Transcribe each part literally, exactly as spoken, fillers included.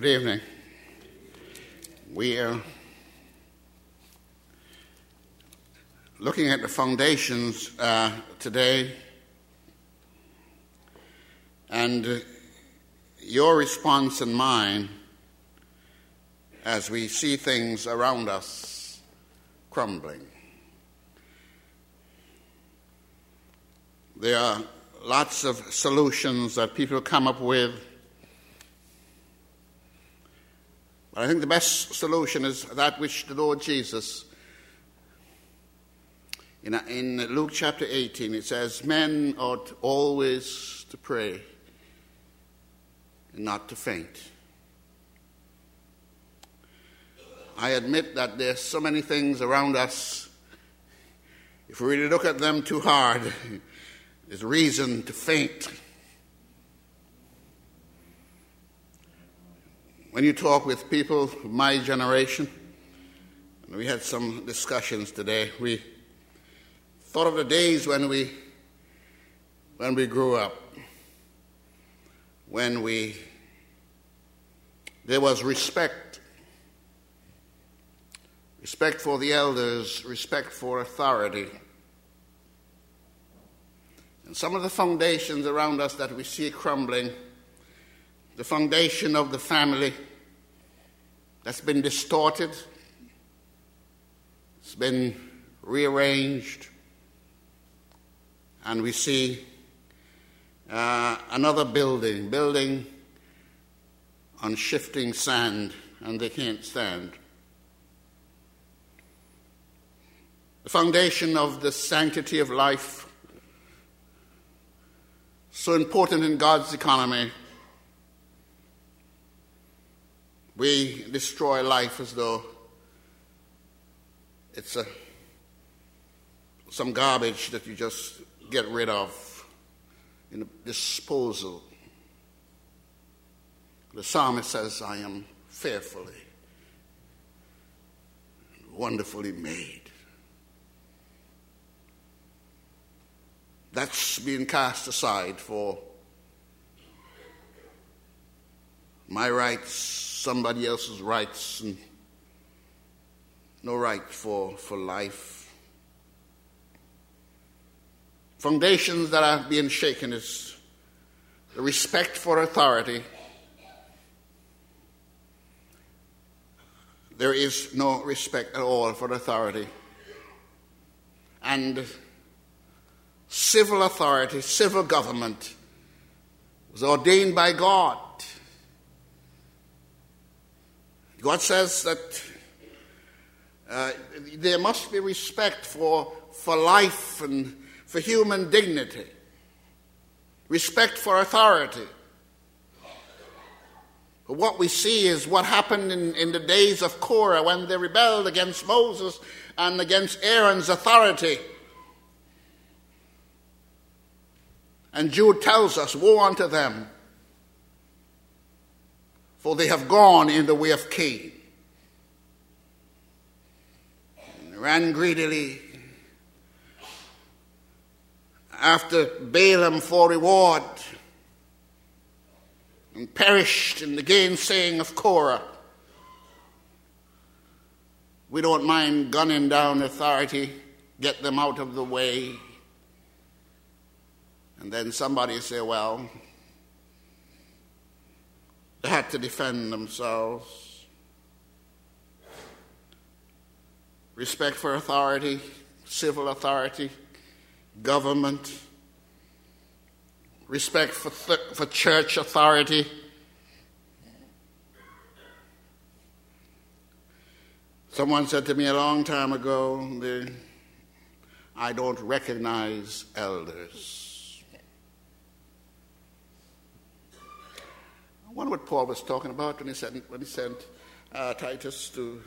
Good evening. We are looking at the foundations uh, today, and uh, your response and mine as we see things around us crumbling. There are lots of solutions that people come up with. But I think the best solution is that which the Lord Jesus, in, in Luke chapter eighteen, it says, men ought always to pray and not to faint. I admit that there's so many things around us, if we really look at them too hard, there's reason to faint. When you talk with people of my generation, and we had some discussions today, we thought of the days when we when we grew up, when we there was respect, respect for the elders, respect for authority. And some of the foundations around us that we see crumbling, the foundation of the family that's been distorted, it's been rearranged, and we see uh, another building, building on shifting sand, and they can't stand. The foundation of the sanctity of life, so important in God's economy. We destroy life as though it's a, some garbage that you just get rid of in a disposal. The psalmist says, I am fearfully, wonderfully made. That's being cast aside for my rights, somebody else's rights, and no right for, for life. Foundations that are being shaken is the respect for authority. There is no respect at all for authority. And civil authority, civil government was ordained by God. God says that uh, there must be respect for, for life and for human dignity, respect for authority. But what we see is what happened in, in the days of Korah when they rebelled against Moses and against Aaron's authority. And Jude tells us, woe unto them, for they have gone in the way of Cain. And ran greedily after Balaam for reward, and perished in the gainsaying of Korah. We don't mind gunning down authority, get them out of the way. And then somebody say, well, they had to defend themselves. Respect for authority, civil authority, government. Respect for th- for church authority. Someone said to me a long time ago, the, I don't recognize elders. I wonder what Paul was talking about when he sent, when he sent uh, Titus to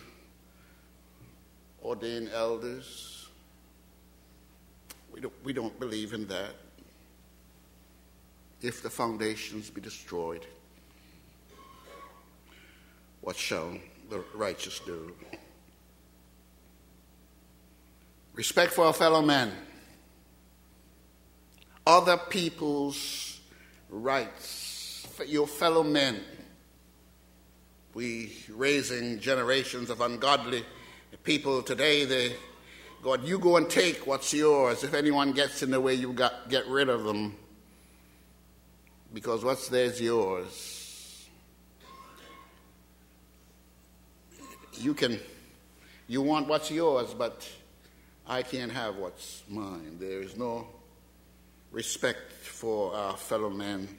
ordain elders. We don't, we don't believe in that. If the foundations be destroyed, what shall the righteous do? Respect for our fellow men. Other people's rights. Your fellow men. we raising generations of ungodly people today. They, God, you go and take what's yours. If anyone gets in the way, you got get rid of them, because what's theirs is yours. You can, you want what's yours, but I can't have what's mine. There is no respect for our fellow man.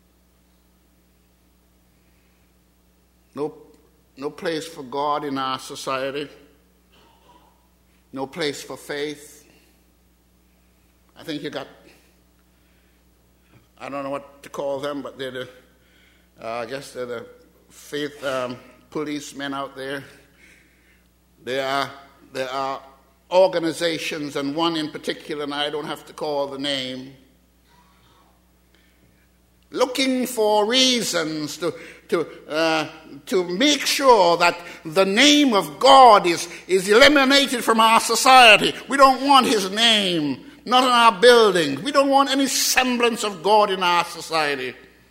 No, no place for God in our society. No place for faith. I think you got, I don't know what to call them, but they're the, uh, I guess they're the faith um, policemen out there. There are, there are organizations, and one in particular, and I don't have to call the name, looking for reasons to to uh, to make sure that the name of God is, is eliminated from our society. We don't want his name, not in our buildings. We don't want any semblance of God in our society.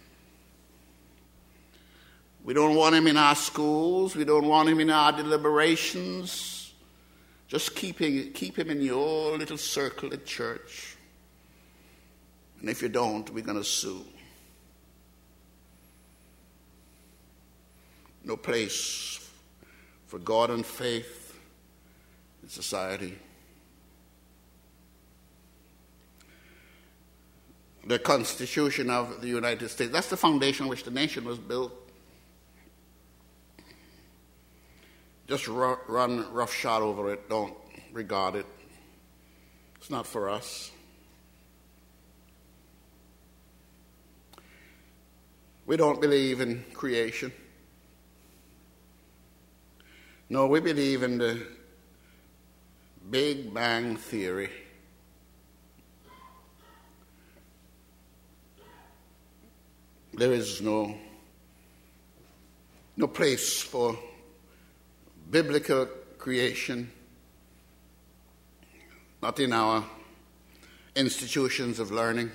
We don't want him in our schools. We don't want him in our deliberations. Just keep him, keep him in your little circle at church. And if you don't, we're going to sue. No place for God and faith in society. The Constitution of the United States, that's the foundation on which the nation was built. Just run roughshod over it. Don't regard it. It's not for us. We don't believe in creation. No, we believe in the Big Bang Theory. There is no, no place for biblical creation, not in our institutions of learning.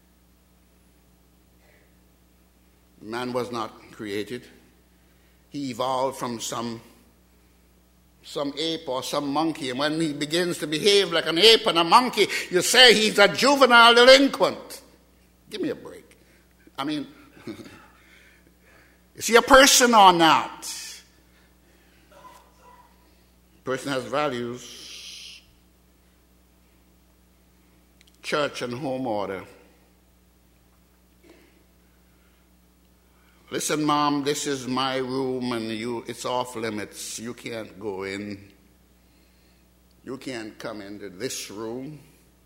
Man was not created. He evolved from some some ape or some monkey, and when he begins to behave like an ape and a monkey, you say he's a juvenile delinquent. Give me a break. I mean, is he a person or not? Person has values. Church and home order. Listen, Mom, this is my room, and you it's off limits. You can't go in. You can't come into this room.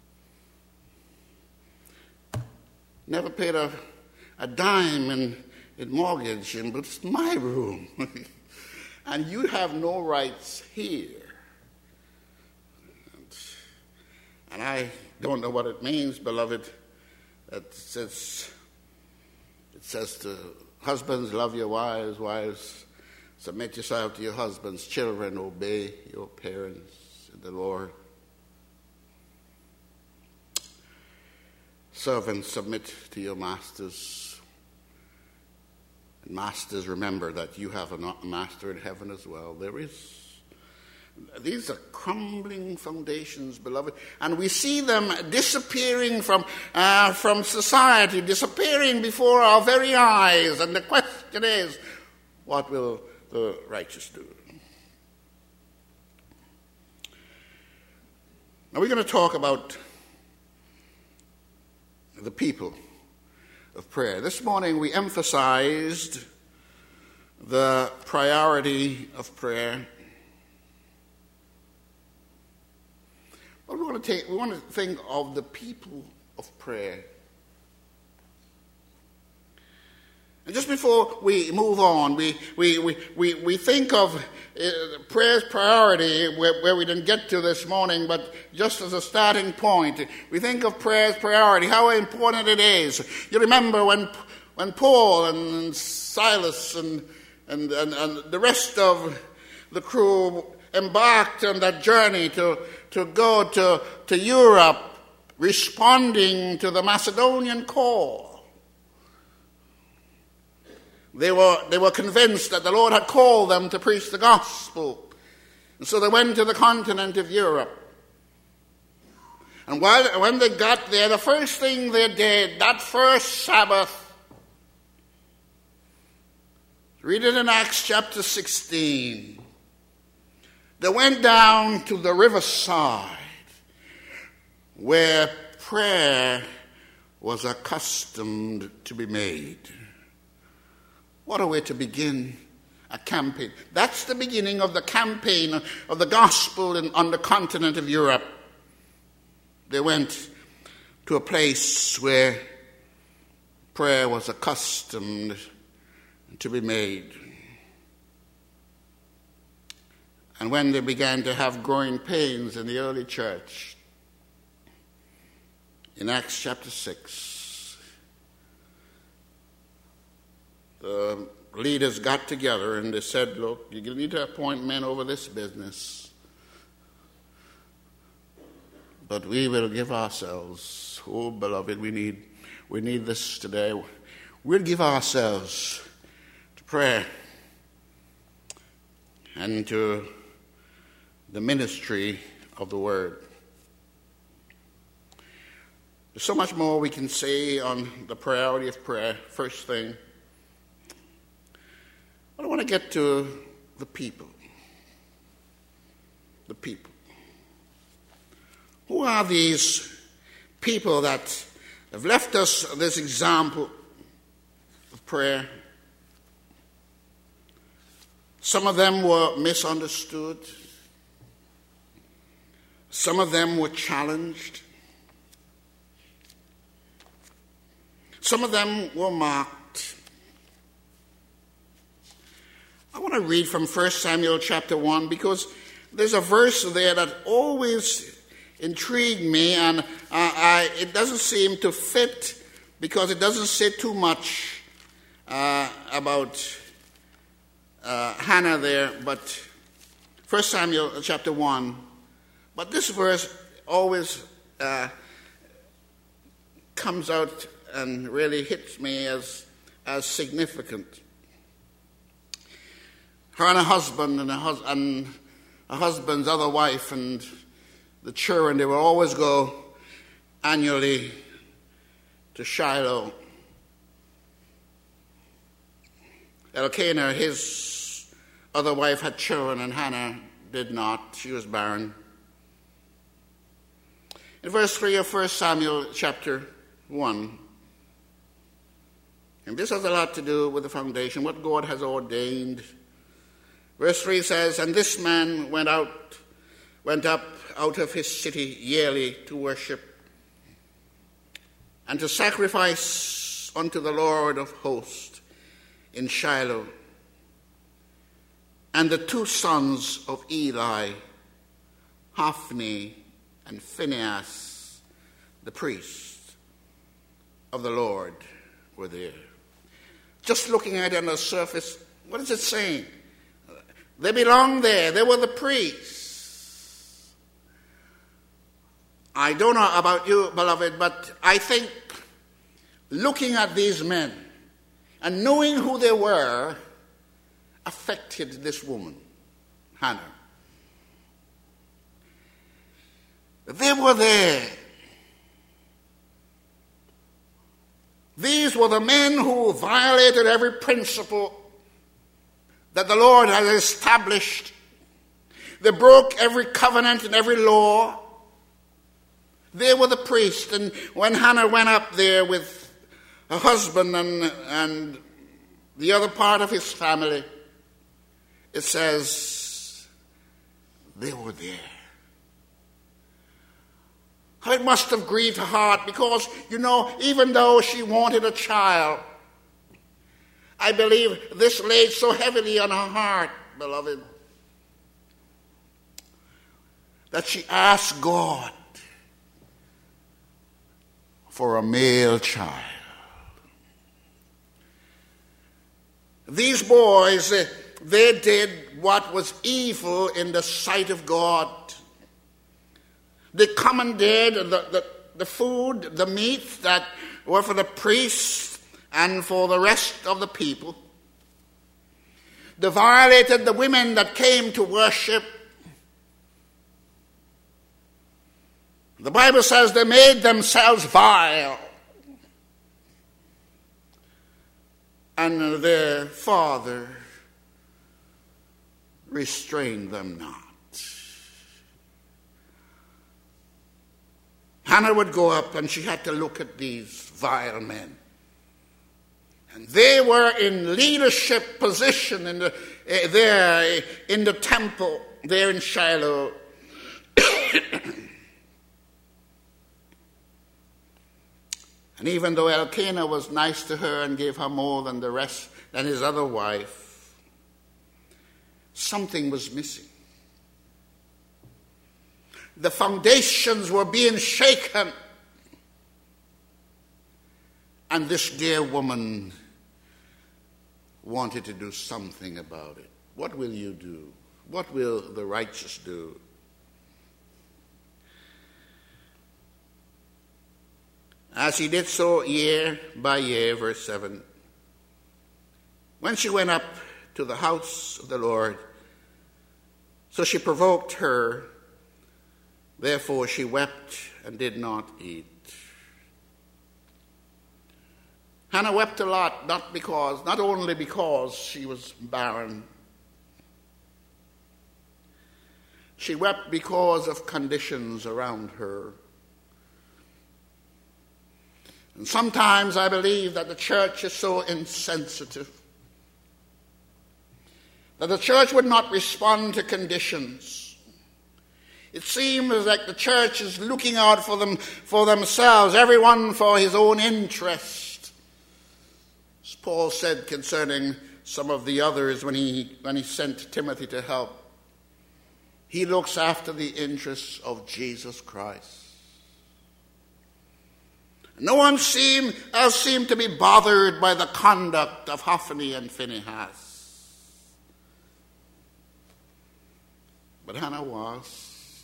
Never paid a, a dime in, in mortgage, but it's my room. And you have no rights here. And, and I don't know what it means, beloved. It says, it says to husbands, love your wives. Wives, submit yourself to your husbands. Children, obey your parents in the Lord. Servants, submit to your masters. And masters, remember that you have a master in heaven as well. There is. These are crumbling foundations, beloved. And we see them disappearing from, uh, from society, disappearing before our very eyes. And the question is, what will the righteous do? Now we're going to talk about the people of prayer. This morning we emphasized the priority of prayer. But we want to take, we want to think of the people of prayer. And just before we move on, we we we we, we think of uh, prayer's priority, where, where we didn't get to this morning, but just as a starting point, we think of prayer's priority, how important it is. You remember when when Paul and Silas and and, and, and the rest of the crew embarked on that journey to, to go to, to Europe, responding to the Macedonian call. They were, they were convinced that the Lord had called them to preach the gospel. And so they went to the continent of Europe. And while, when they got there, the first thing they did, that first Sabbath, read it in Acts chapter sixteen, they went down to the riverside where prayer was accustomed to be made. What a way to begin a campaign. That's the beginning of the campaign of the gospel in, on the continent of Europe. They went to a place where prayer was accustomed to be made. And when they began to have growing pains in the early church, in Acts chapter six, the leaders got together and they said, look, you need to appoint men over this business. But we will give ourselves, oh beloved, we need we need this today. We'll give ourselves to prayer and to the ministry of the word. There's so much more we can say on the priority of prayer. First thing, but I want to get to the people. The people. Who are these people that have left us this example of prayer? Some of them were misunderstood. Some of them were challenged. Some of them were mocked. I want to read from First Samuel chapter one because there's a verse there that always intrigued me, and uh, I, it doesn't seem to fit because it doesn't say too much uh, about uh, Hannah there, but First Samuel chapter one. But this verse always uh, comes out and really hits me as as significant. Her and her husband and her, hus- and her husband's other wife and the children, they would always go annually to Shiloh. Elkanah, his other wife, had children, and Hannah did not. She was barren. In verse three of First Samuel chapter one, and this has a lot to do with the foundation, what God has ordained. Verse three says, and this man went out, went up out of his city yearly to worship and to sacrifice unto the Lord of hosts in Shiloh. And the two sons of Eli, Hophni and Phinehas, the priest of the Lord, were there. Just looking at it on the surface, what is it saying? They belonged there. They were the priests. I don't know about you, beloved, but I think looking at these men and knowing who they were affected this woman, Hannah. They were there. These were the men who violated every principle that the Lord has established. They broke every covenant and every law. They were the priests. And when Hannah went up there with her husband and, and the other part of his family, it says they were there. How it must have grieved her heart because, you know, even though she wanted a child, I believe this laid so heavily on her heart, beloved, that she asked God for a male child. These boys, they did what was evil in the sight of God. They commandeered the, the, the food, the meat that were for the priests and for the rest of the people. They violated the women that came to worship. The Bible says they made themselves vile. And their father restrained them not. Hannah would go up and she had to look at these vile men. And they were in leadership position in the, uh, there in the temple, there in Shiloh. And even though Elkanah was nice to her and gave her more than the rest, than his other wife, something was missing. The foundations were being shaken. And this dear woman wanted to do something about it. What will you do? What will the righteous do? As he did so year by year, verse seven, when she went up to the house of the Lord, so she provoked her, therefore she wept and did not eat. Hannah wept a lot, not because, not only because she was barren. She wept because of conditions around her. And sometimes I believe that the church is so insensitive that the church would not respond to conditions. It seems like the church is looking out for them, for themselves, everyone for his own interest. As Paul said concerning some of the others when he, when he sent Timothy to help, he looks after the interests of Jesus Christ. No one seem, else seemed to be bothered by the conduct of Hophni and Phinehas. But Hannah was.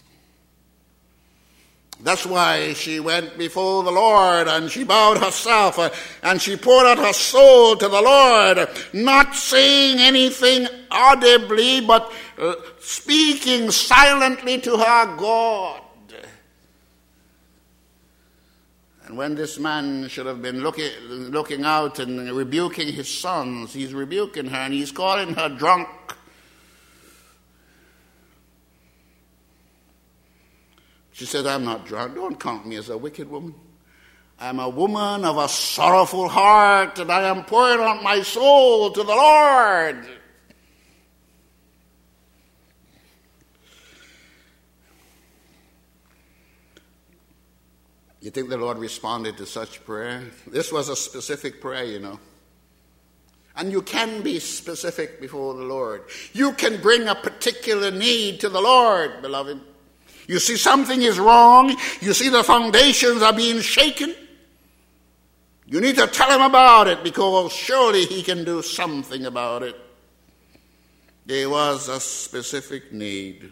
That's why she went before the Lord and she bowed herself and she poured out her soul to the Lord, not saying anything audibly, but speaking silently to her God. And when this man should have been looking, looking out and rebuking his sons, he's rebuking her and he's calling her drunk. She said, I'm not drunk. Don't count me as a wicked woman. I'm a woman of a sorrowful heart, and I am pouring out my soul to the Lord. You think the Lord responded to such prayer? This was a specific prayer, you know. And you can be specific before the Lord. You can bring a particular need to the Lord, beloved. You see something is wrong. You see the foundations are being shaken. You need to tell him about it because surely he can do something about it. There was a specific need.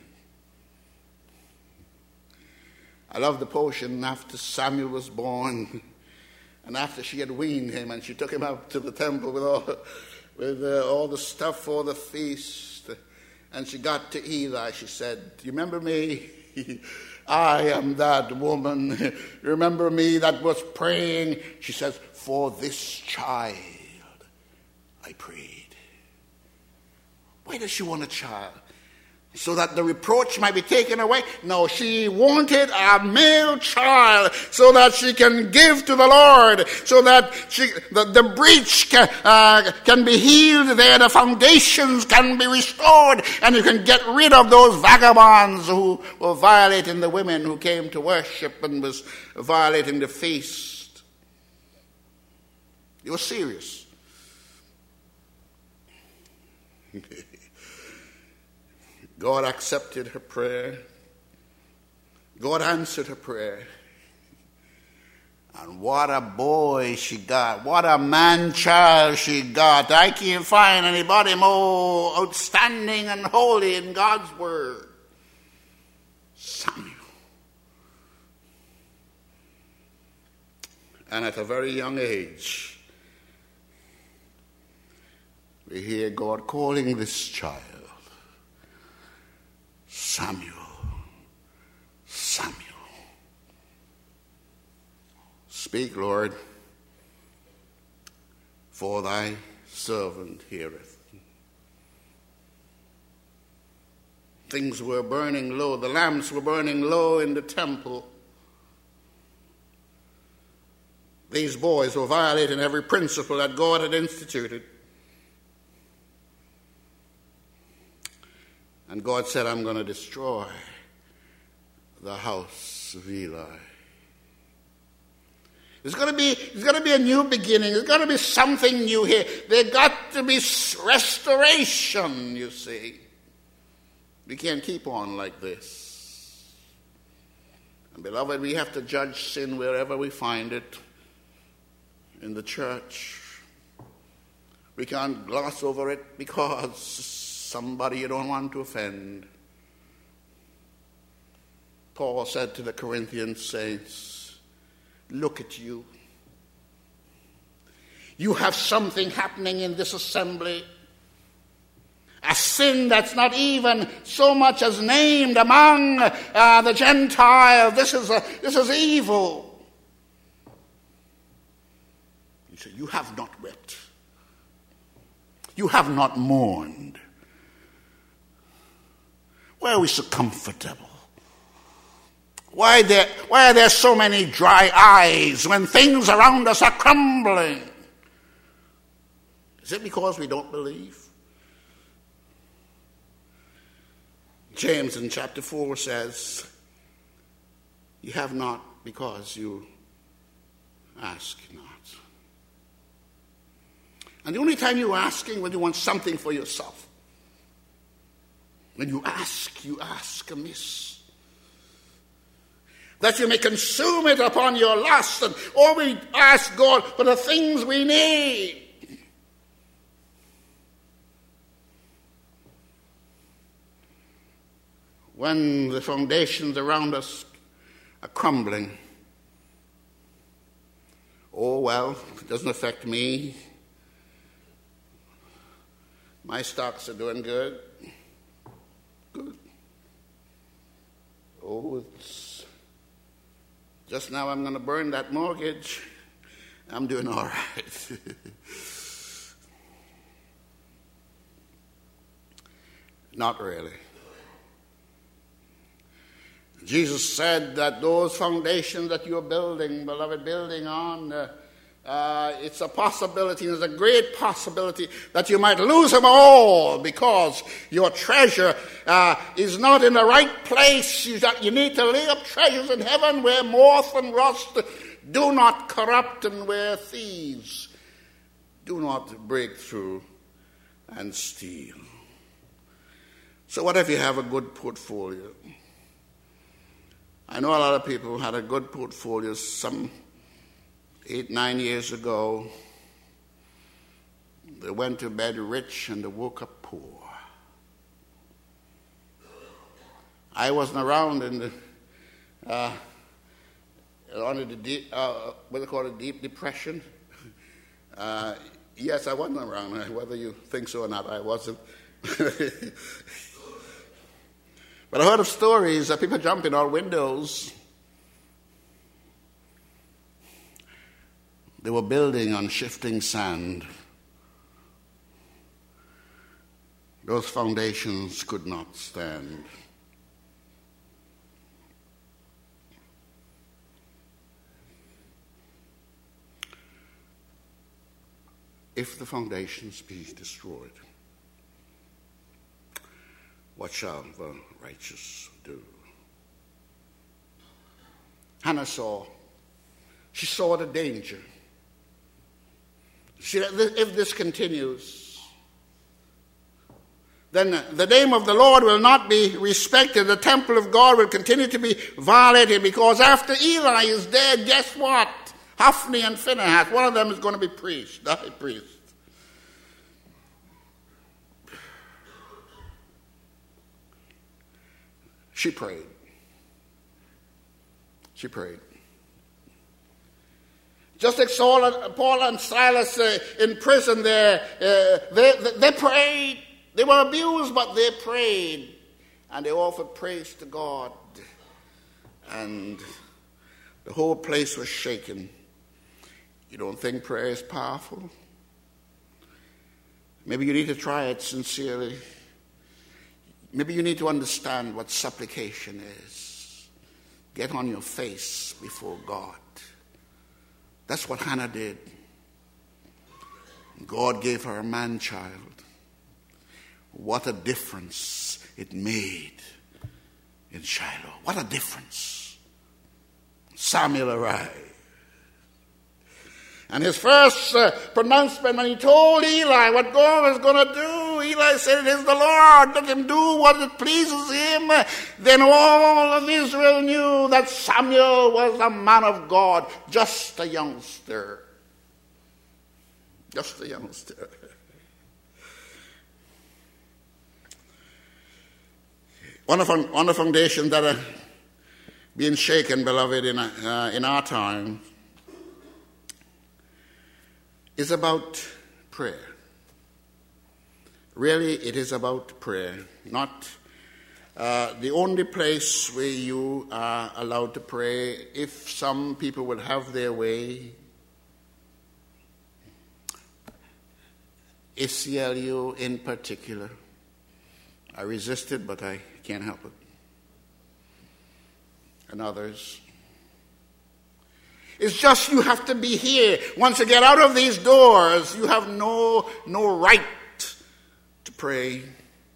I love the portion after Samuel was born and after she had weaned him and she took him up to the temple with all, with uh, all the stuff for the feast. And she got to Eli. She said, do you remember me? I am that woman. Remember me that was praying? She says, for this child I prayed. Why does she want a child? So that the reproach might be taken away? No, she wanted a male child so that she can give to the Lord, so that she, the, the breach can, uh, can be healed there, the foundations can be restored, and you can get rid of those vagabonds who were violating the women who came to worship and was violating the feast. It was serious. God accepted her prayer. God answered her prayer. And what a boy she got. What a man-child she got. I can't find anybody more outstanding and holy in God's word. Samuel. And at a very young age, we hear God calling this child, Samuel, Samuel. Speak, Lord, for thy servant heareth. Things were burning low. The lamps were burning low in the temple. These boys were violating every principle that God had instituted. And God said, I'm going to destroy the house of Eli. There's going to be, there's going to be a new beginning. There's going to be something new here. There's got to be restoration, you see. We can't keep on like this. And beloved, we have to judge sin wherever we find it. In the church. We can't gloss over it because somebody you don't want to offend. Paul said to the Corinthian saints, look at you. You have something happening in this assembly. A sin that's not even so much as named among uh, the Gentiles. This is, a, this is evil. He said, you have not wept. You have not mourned. Why are we so comfortable? Why, there, why are there so many dry eyes when things around us are crumbling? Is it because we don't believe? James in chapter four says, you have not because you ask not. And the only time you're asking when you want something for yourself. When you ask, you ask amiss. That you may consume it upon your lust, and or we ask God for the things we need. When the foundations around us are crumbling, oh well, it doesn't affect me. My stocks are doing good. Good. Oh, it's just now I'm going to burn that mortgage. I'm doing all right. Not really. Jesus said that those foundations that you're building, beloved, building on, uh, uh, it's a possibility, it's a great possibility that you might lose them all because your treasure uh, is not in the right place. You, you need to lay up treasures in heaven where moth and rust do not corrupt and where thieves do not break through and steal. So what if you have a good portfolio? I know a lot of people had a good portfolio some eight, nine years ago. They went to bed rich and they woke up poor. I wasn't around in the uh, under the deep, uh, what they call it, deep depression. Uh, yes, I wasn't around. Whether you think so or not, I wasn't. But I heard of stories of people jumping out windows. They were building on shifting sand. Those foundations could not stand. If the foundations be destroyed, what shall the righteous do? Hannah saw. She saw the danger. She, if this continues, then the name of the Lord will not be respected. The temple of God will continue to be violated because after Eli is dead, guess what? Hophni and Phinehas, one of them is going to be priest, the high priest. She prayed. She prayed. Just like Saul and, Paul and Silas uh, in prison there, uh, they, they, they prayed. They were abused, but they prayed. And they offered praise to God. And the whole place was shaken. You don't think prayer is powerful? Maybe you need to try it sincerely. Maybe you need to understand what supplication is. Get on your face before God. That's what Hannah did. God gave her a man-child. What a difference it made in Shiloh. What a difference. Samuel arrived. And his first uh, pronouncement when he told Eli what God was going to do, Eli said, "It is the Lord. Let him do what it pleases him." Then all of Israel knew that Samuel was a man of God, just a youngster. Just a youngster. One of, one of the foundations that are being shaken, beloved, in, uh, in our time is about prayer. Really, it is about prayer, not uh, the only place where you are allowed to pray. If some people would have their way, A C L U in particular, I resisted, but I can't help it. And others. It's just you have to be here. Once you get out of these doors, you have no, no right to pray.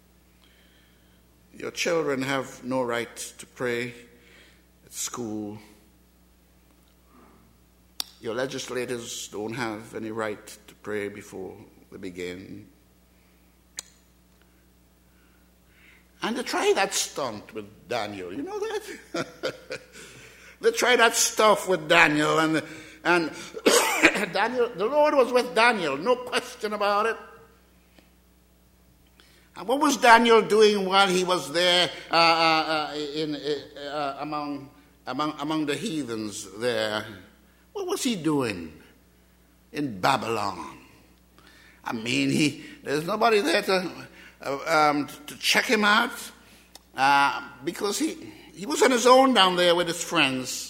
Your children have no right to pray at school. Your legislators don't have any right to pray before they begin. And they try that stunt with Daniel. You know that? They tried that stuff with Daniel, and and Daniel, the Lord was with Daniel, no question about it. And what was Daniel doing while he was there uh, uh, in uh, among among among the heathens there? What was he doing in Babylon? I mean, he there's nobody there to uh, um, to check him out uh, because he. He was on his own down there with his friends.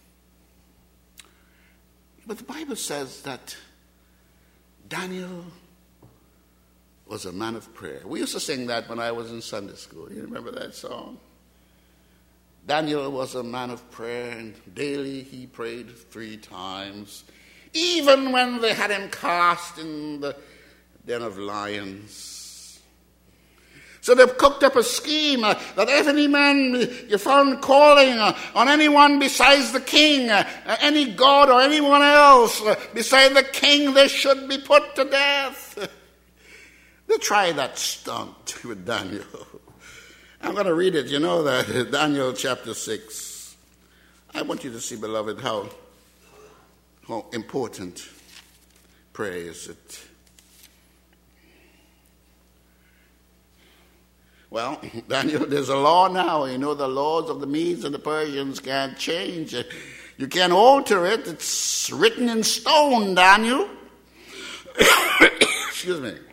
But the Bible says that Daniel was a man of prayer. We used to sing that when I was in Sunday school. You remember that song? Daniel was a man of prayer, and daily he prayed three times, even when they had him cast in the den of lions. So they've cooked up a scheme uh, that if any man you found calling uh, on anyone besides the king, uh, any god or anyone else uh, beside the king, they should be put to death. They tried that stunt with Daniel. I'm going to read it. You know that Daniel chapter six. I want you to see, beloved, how, how important prayer is. It. Well, Daniel, there's a law now. You know, the laws of the Medes and the Persians can't change. You can't alter it. It's written in stone, Daniel. Excuse me.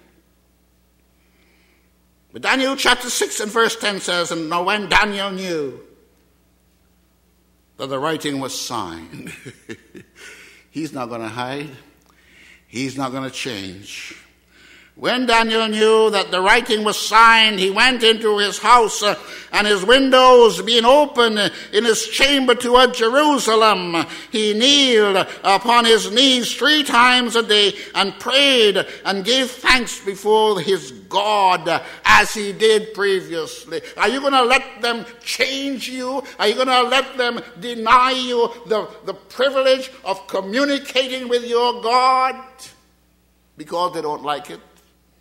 But Daniel chapter six and verse ten says, "And now when Daniel knew that the writing was signed," he's not going to hide. He's not going to change. When Daniel knew that the writing was signed, he went into his house, uh, and his windows being open uh, in his chamber toward Jerusalem, he kneeled upon his knees three times a day and prayed and gave thanks before his God uh, as he did previously. Are you going to let them change you? Are you going to let them deny you the, the privilege of communicating with your God because they don't like it?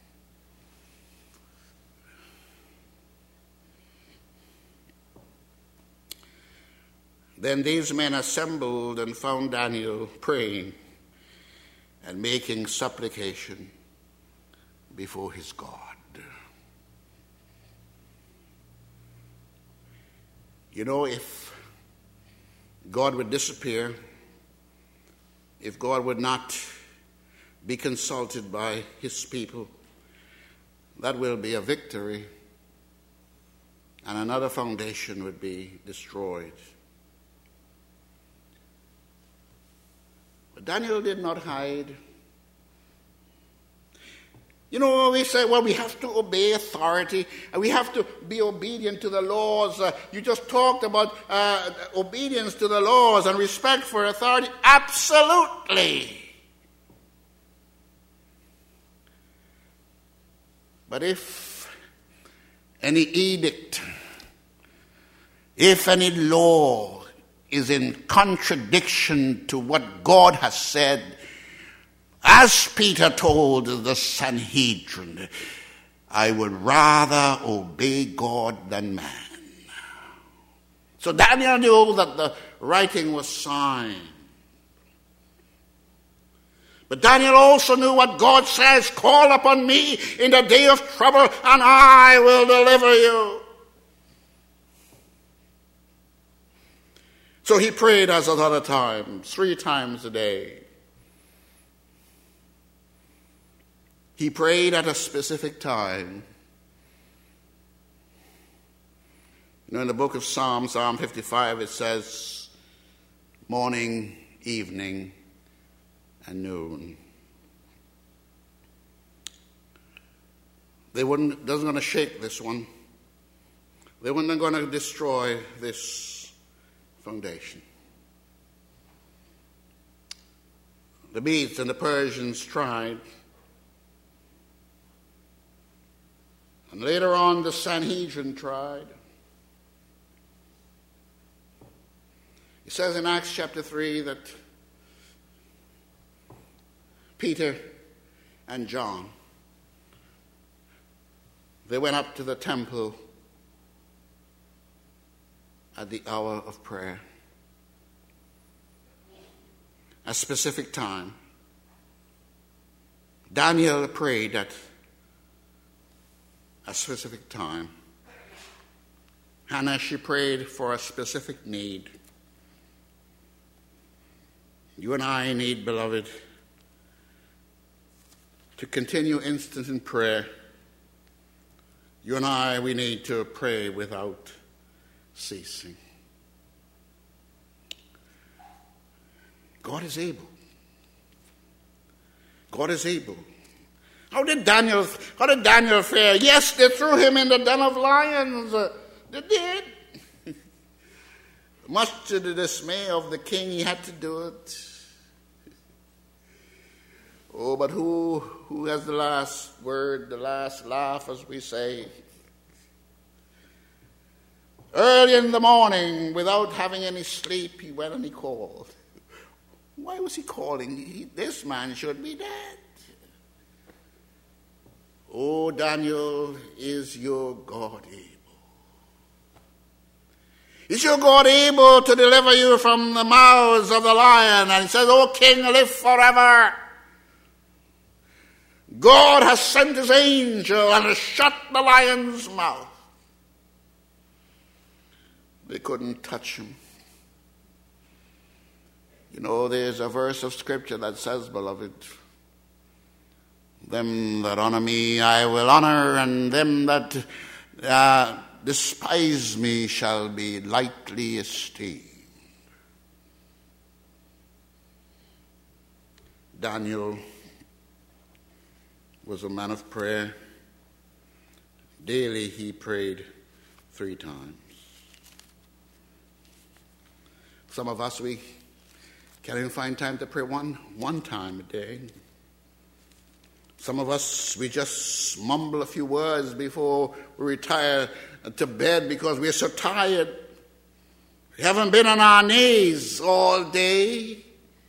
Then these men assembled and found Daniel praying and making supplication before his God. You know, if God would disappear if God would not be consulted by his people, that will be a victory, and another foundation would be destroyed. But Daniel did not hide. You know, we say, well, we have to obey authority, and we have to be obedient to the laws. Uh, you just talked about uh, obedience to the laws and respect for authority. Absolutely. But if any edict, if any law is in contradiction to what God has said, as Peter told the Sanhedrin, I would rather obey God than man. So Daniel knew that the writing was signed. But Daniel also knew what God says, call upon me in the day of trouble and I will deliver you. So he prayed as at other times, three times a day. He prayed at a specific time. You know, in the book of Psalms, Psalm fifty-five, it says morning, evening, and noon. They wouldn't, doesn't going to shake this one. They weren't going to destroy this foundation. The Medes and the Persians tried. And later on, the Sanhedrin tried. It says in Acts chapter three that Peter and John, they went up to the temple at the hour of prayer, a specific time. Daniel prayed at a specific time. Hannah, she prayed for a specific need. You and I need, beloved, to continue instant in prayer. You and I, we need to pray without ceasing. God is able. God is able. How did Daniel, how did Daniel fare? Yes, they threw him in the den of lions. Uh, they did. Much to the dismay of the king, he had to do it. Oh, but who, who has the last word, the last laugh, as we say? Early in the morning, without having any sleep, he went and he called. Why was he calling? He, this man should be dead. Oh, Daniel, is your God able? Is your God able to deliver you from the mouths of the lion? And he says, O king, live forever. God has sent his angel and has shut the lion's mouth. They couldn't touch him. You know, there's a verse of scripture that says, beloved, them that honor me I will honor, and them that uh, despise me shall be lightly esteemed. Daniel was a man of prayer. Daily he prayed three times. Some of us, we can't even find time to pray one, one time a day. Some of us, we just mumble a few words before we retire to bed because we're so tired. We haven't been on our knees all day.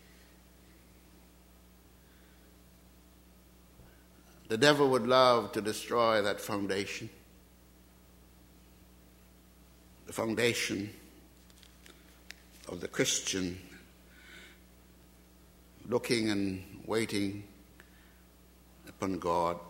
The devil would love to destroy that foundation. The foundation of the Christian looking and waiting upon God.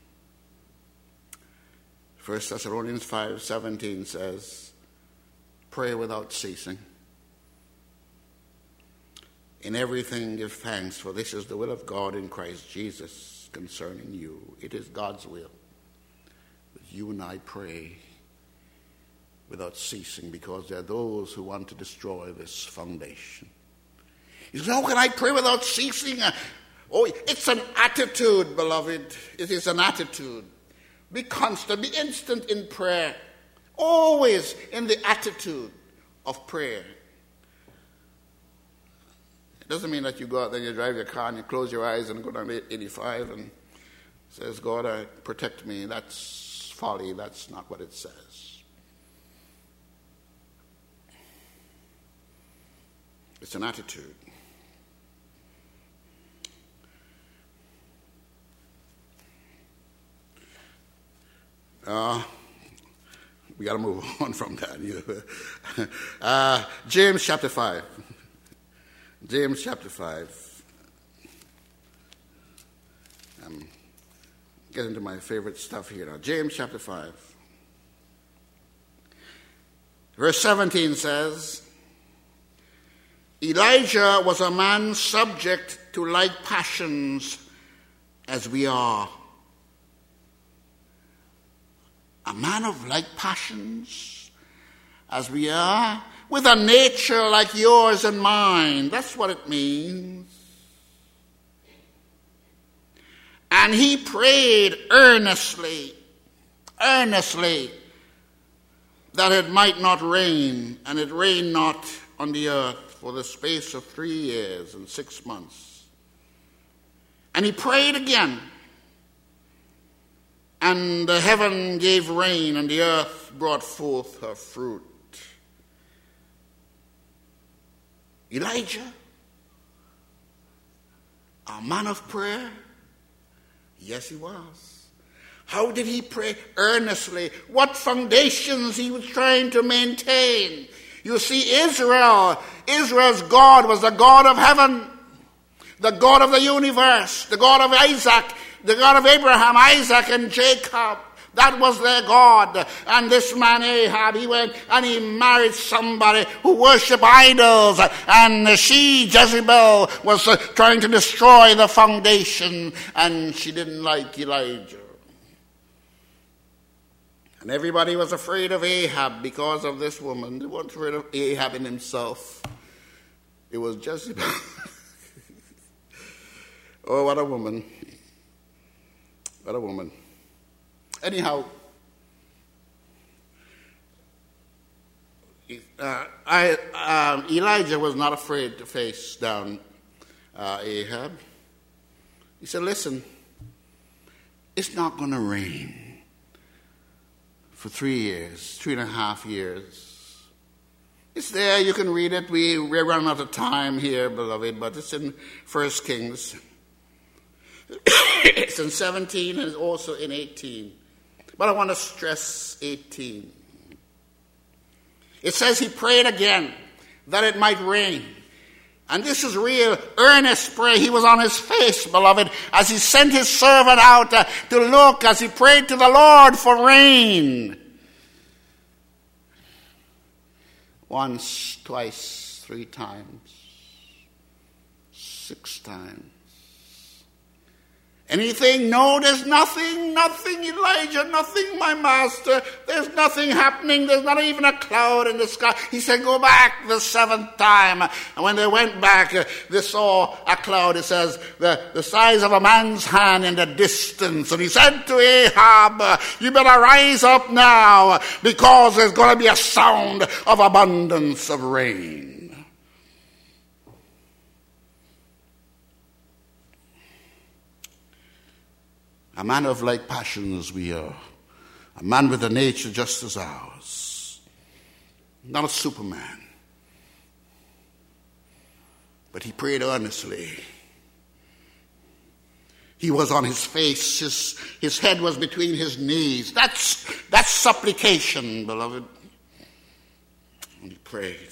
First Thessalonians five seventeen says, pray without ceasing. In everything give thanks, for this is the will of God in Christ Jesus concerning you. It is God's will that you and I pray without ceasing, because there are those who want to destroy this foundation. You say, how can I pray without ceasing? Oh, it's an attitude, beloved. It is an attitude. Be constant, be instant in prayer. Always in the attitude of prayer. It doesn't mean that you go out there and you drive your car and you close your eyes and go down to eighty-five and says, God, I protect me. That's folly. That's not what it says. It's an attitude. Uh, we got to move on from that. uh, James chapter five. James chapter five. I'm getting to my favorite stuff here now. James chapter five. Verse seventeen says, Elijah was a man subject to like passions as we are. A man of like passions as we are, with a nature like yours and mine. That's what it means. And he prayed earnestly, earnestly, that it might not rain, and it rained not on the earth for the space of three years and six months. And he prayed again, and the heaven gave rain, and the earth brought forth her fruit. Elijah, a man of prayer? Yes, he was. How did he pray? Earnestly. What foundations he was trying to maintain. You see, Israel, Israel's God was the God of heaven, the God of the universe, the God of Isaac, the God of Abraham, Isaac, and Jacob. That was their God. And this man Ahab, he went and he married somebody who worshiped idols. And she, Jezebel, was uh, trying to destroy the foundation. And she didn't like Elijah. And everybody was afraid of Ahab because of this woman. They weren't afraid of Ahab in himself. It was Jezebel. Oh, what a woman. What a woman. Anyhow, uh, I, um, Elijah was not afraid to face down uh, Ahab. He said, listen, it's not going to rain for three years, three and a half years. It's there, you can read it. We, we're running out of time here, beloved, but it's in First Kings. It's in seventeen and it's also in eighteen. But I want to stress eighteen. It says he prayed again that it might rain. And this is real earnest prayer. He was on his face, beloved, as he sent his servant out uh, to look, as he prayed to the Lord for rain. Once, twice, three times, six times. Anything? No, there's nothing, nothing, Elijah, nothing, my master. There's nothing happening. There's not even a cloud in the sky. He said, go back the seventh time. And when they went back, uh, they saw a cloud, it says, the, the size of a man's hand in the distance. And he said to Ahab, uh, you better rise up now, because there's going to be a sound of abundance of rain. A man of like passions we are. A man with a nature just as ours. Not a superman. But he prayed earnestly. He was on his face. His, his head was between his knees. That's, that's supplication, beloved. And he prayed.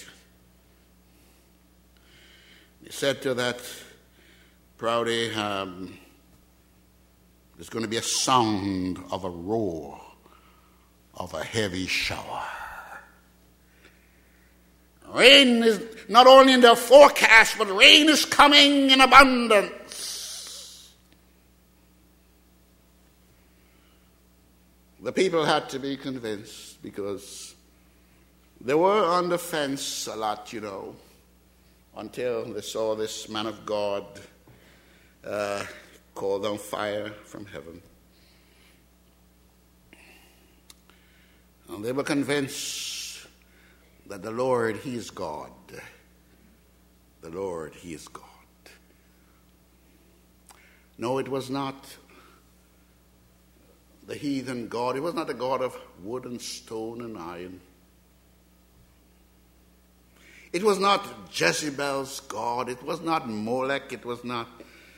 He said to that proud Ahab, there's going to be a sound of a roar of a heavy shower. Rain is not only in their forecast, but rain is coming in abundance. The people had to be convinced because they were on the fence a lot, you know, until they saw this man of God uh, called on fire from heaven. And they were convinced that the Lord, He is God. The Lord, He is God. No, it was not the heathen God. It was not a God of wood and stone and iron. It was not Jezebel's God. It was not Molech. It was not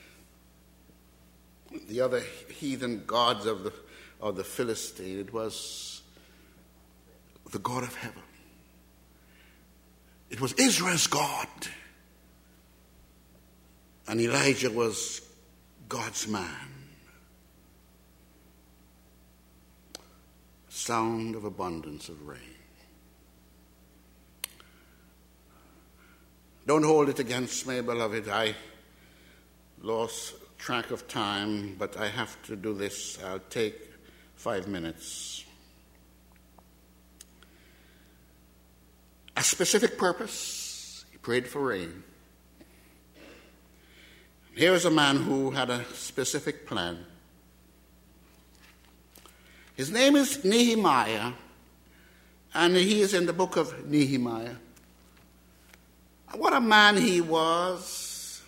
the other heathen gods of the, of the Philistine. It was the God of heaven. It was Israel's God. And Elijah was God's man. Sound of abundance of rain. Don't hold it against me, beloved. I lost track of time, but I have to do this. I'll take five minutes. A specific purpose. He prayed for rain. Here is a man who had a specific plan. His name is Nehemiah, and he is in the book of Nehemiah. What a man he was.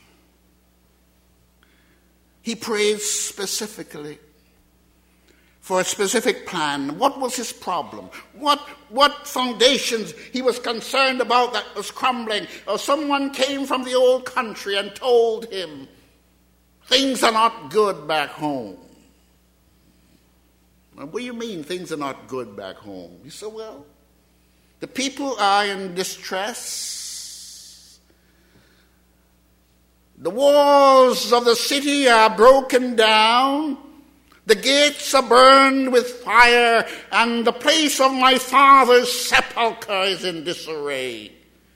He prayed specifically for a specific plan. What was his problem? What, what foundations he was concerned about that was crumbling? Or someone came from the old country and told him, things are not good back home. Now, what do you mean things are not good back home? You say, well, the people are in distress. The walls of the city are broken down. The gates are burned with fire, and the place of my father's sepulchre is in disarray.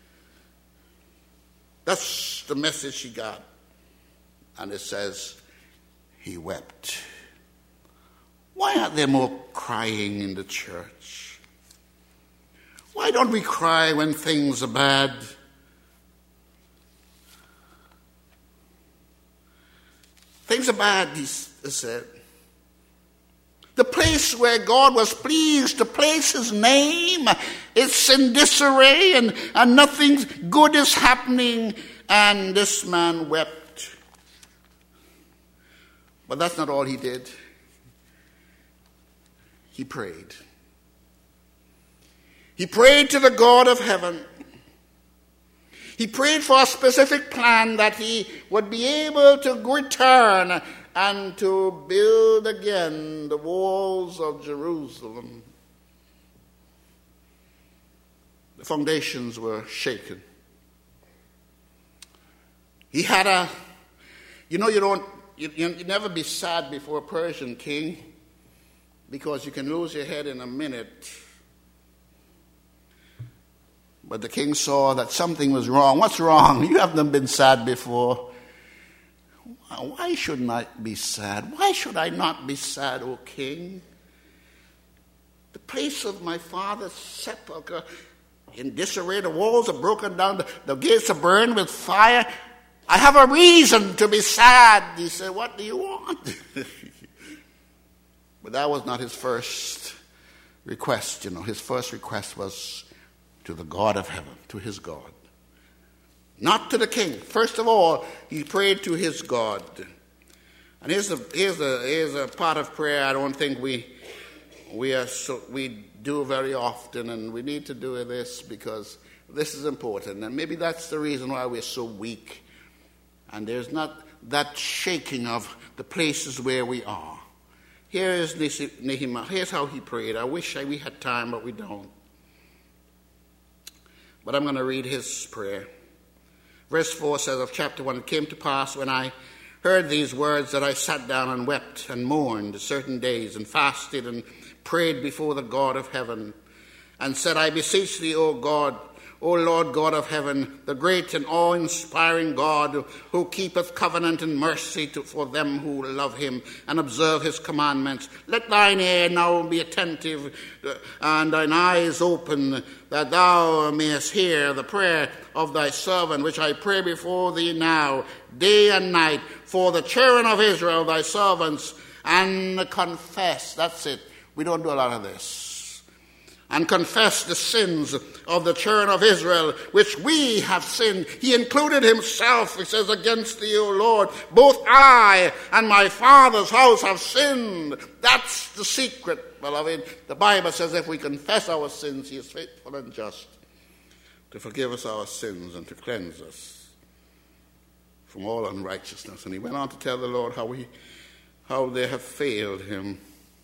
That's the message he got. And it says, he wept. Why aren't there more crying in the church? Why don't we cry when things are bad? Things are bad, he said. The place where God was pleased to place his name, it's in disarray, and, and nothing good is happening, and this man wept. But that's not all he did. He prayed. He prayed to the God of heaven. He prayed for a specific plan that he would be able to return and to build again the walls of Jerusalem. The foundations were shaken. He had a, you know, you don't, you, you never be sad before a Persian king because you can lose your head in a minute. But the king saw that something was wrong. What's wrong? You haven't been sad before. Why shouldn't I be sad? Why should I not be sad, O king? The place of my father's sepulchre in disarray, the walls are broken down, the, the gates are burned with fire. I have a reason to be sad. He said, what do you want? But that was not his first request. You know, his first request was to the God of heaven, to his God. Not to the king. First of all, he prayed to his God. And here's a, here's a, here's a part of prayer I don't think we we are so, we do very often, and we need to do this because this is important. And maybe that's the reason why we're so weak. And there's not that shaking of the places where we are. Here is Nehemiah. Here's how he prayed. I wish we had time, but we don't. But I'm going to read his prayer. Verse four says of chapter one, it came to pass when I heard these words that I sat down and wept and mourned certain days and fasted and prayed before the God of heaven and said, I beseech thee, O God, O Lord God of heaven, the great and awe-inspiring God, who keepeth covenant and mercy to, for them who love him and observe his commandments, let thine ear now be attentive and thine eyes open, that thou mayest hear the prayer of thy servant, which I pray before thee now, day and night, for the children of Israel, thy servants, and confess. That's it. We don't do a lot of this. And confess the sins of the children of Israel, which we have sinned. He included himself, he says, against thee, O Lord. Both I and my father's house have sinned. That's the secret, beloved. The Bible says if we confess our sins, he is faithful and just to forgive us our sins and to cleanse us from all unrighteousness. And he went on to tell the Lord how, he, how they have failed him.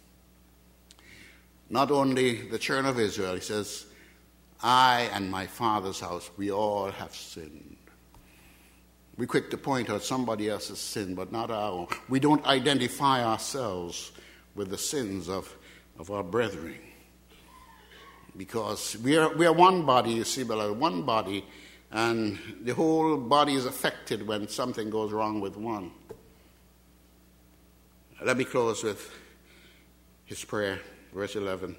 Not only the children of Israel, he says, I and my father's house, we all have sinned. We're quick to point out somebody else's sin, but not our own. We don't identify ourselves with the sins of, of our brethren. Because we are, we are one body, you see, beloved, one body, and the whole body is affected when something goes wrong with one. Let me close with his prayer. Verse eleven,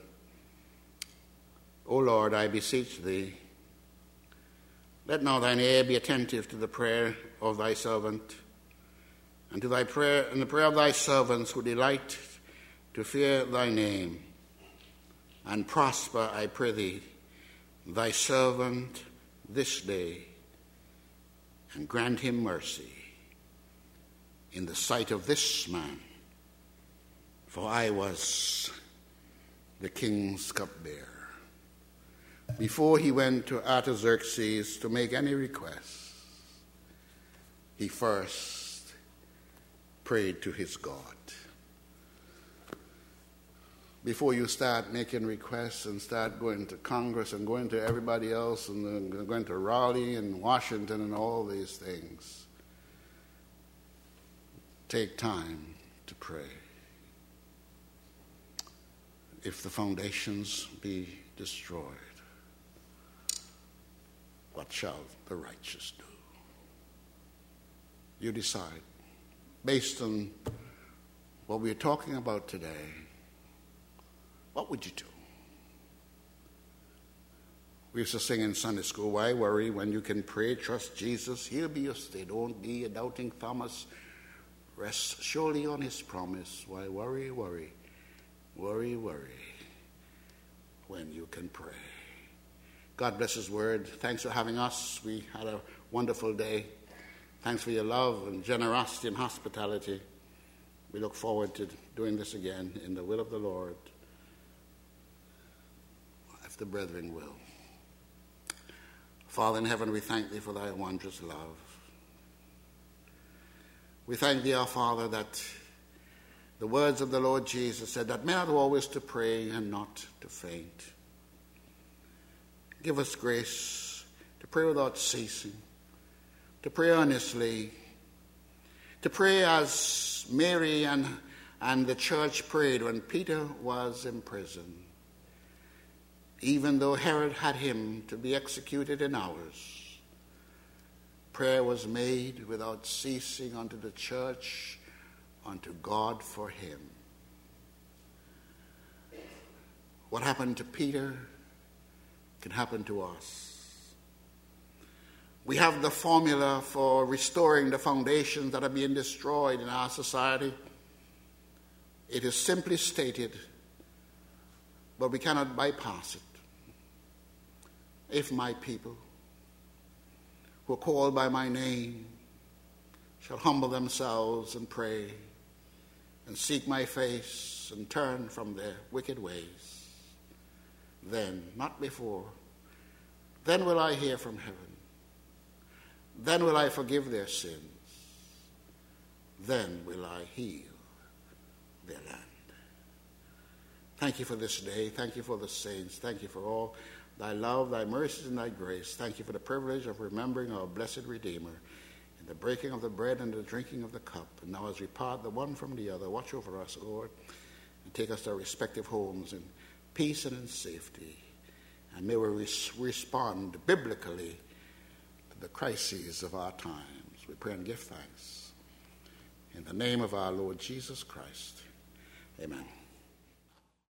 O Lord, I beseech thee, let now thine ear be attentive to the prayer of thy servant, and to thy prayer and the prayer of thy servants who delight to fear thy name, and prosper, I pray thee, thy servant this day, and grant him mercy in the sight of this man, for I was the king's cupbearer. Before he went to Artaxerxes to make any request, he first prayed to his God. Before you start making requests and start going to Congress and going to everybody else and going to Raleigh and Washington and all these things, take time to pray. If the foundations be destroyed, what shall the righteous do? You decide. Based on what we're talking about today, what would you do? We used to sing in Sunday school, why worry when you can pray, trust Jesus, he'll be your stay. Don't be a doubting Thomas. Rest surely on his promise. Why worry, worry? Worry, worry, when you can pray. God bless his word. Thanks for having us. We had a wonderful day. Thanks for your love and generosity and hospitality. We look forward to doing this again in the will of the Lord, if the brethren will. Father in heaven, we thank thee for thy wondrous love. We thank thee, our Father, that the words of the Lord Jesus said that men ought always to pray and not to faint. Give us grace to pray without ceasing, to pray earnestly, to pray as Mary and, and the church prayed when Peter was in prison. Even though Herod had him to be executed in hours, prayer was made without ceasing unto the church, unto God for him. What happened to Peter can happen to us. We have the formula for restoring the foundations that are being destroyed in our society. It is simply stated, but we cannot bypass it. If my people, who are called by my name, shall humble themselves and pray, and seek my face, and turn from their wicked ways, then, not before, then will I hear from heaven. Then will I forgive their sins. Then will I heal their land. Thank you for this day. Thank you for the saints. Thank you for all thy love, thy mercies, and thy grace. Thank you for the privilege of remembering our blessed Redeemer in the breaking of the bread and the drinking of the cup. And now as we part the one from the other, watch over us, Lord, and take us to our respective homes in peace and in safety. And may we res- respond biblically to the crises of our times. We pray and give thanks. In the name of our Lord Jesus Christ. Amen.